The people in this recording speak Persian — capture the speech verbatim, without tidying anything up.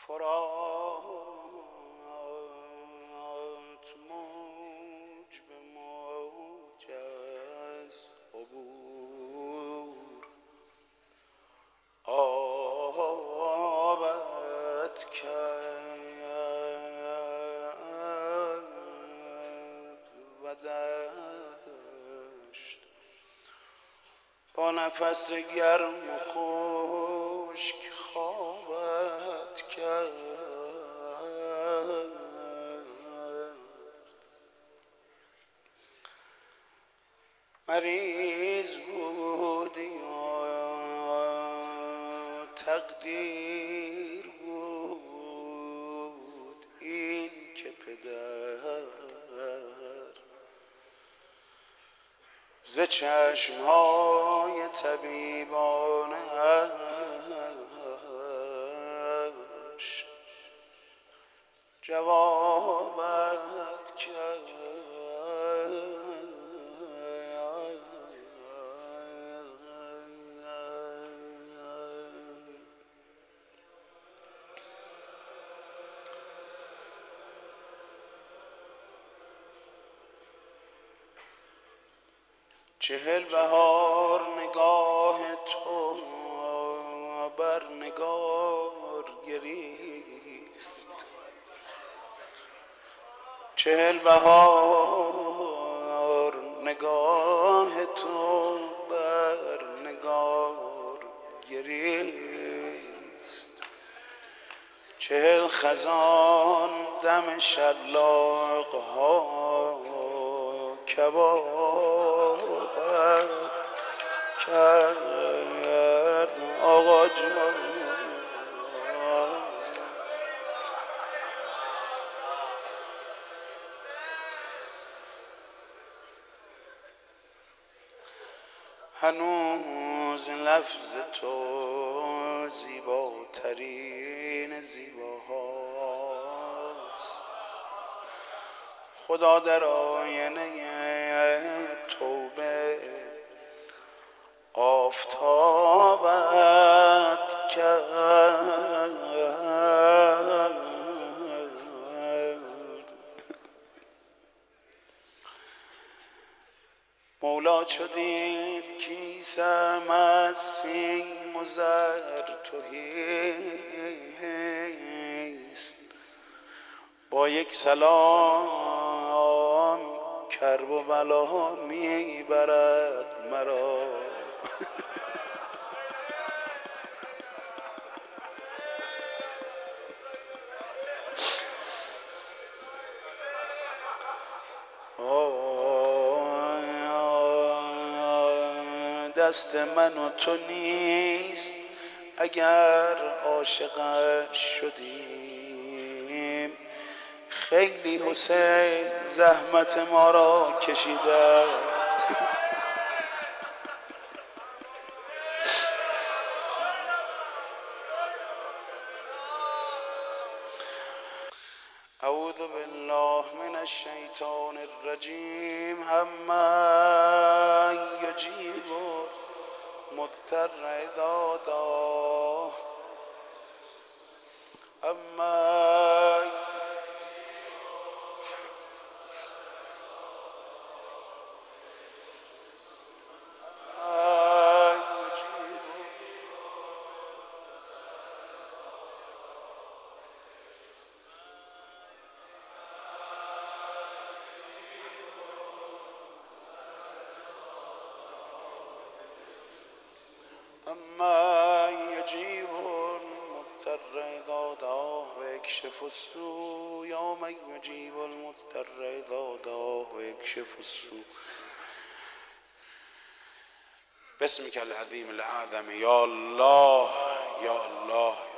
فرات موج به موج از عبور آبت کرد و دشت با نفس گرم و خشک خوابت کرد. مریض بودی و تقدیر بود این که پدر ز چشمهای طبیبانش جوابت کرد. چهل بهار نگاه تو بر نگار گریست، چهل بهار نگاه تو بر نگار گریست، چهل خزان دم شلاق ها کباب کرد. آقا جان هنوز لفظ تو زیباترین زیباهاست. خدا در آینه توبه آفتابت کرد. مولا چو دید کیسم از سیم و زر تهیست، با یک سلام کرب و بلا میبرد مرا. دست من و تو نیست اگر عاشقش شدیم، خیلی حسین زحمت ما را کشیده. اعوذ بالله من الشیطان الرجیم. اما یجیب مضطر اذا دعاه، اما اما یجیب المضطر اذا دعاه و یکشف السوء. یا من یجیب المضطر اذا دعاه و یکشف السوء. باسمك العظیم الاعظم یا الله یا الله.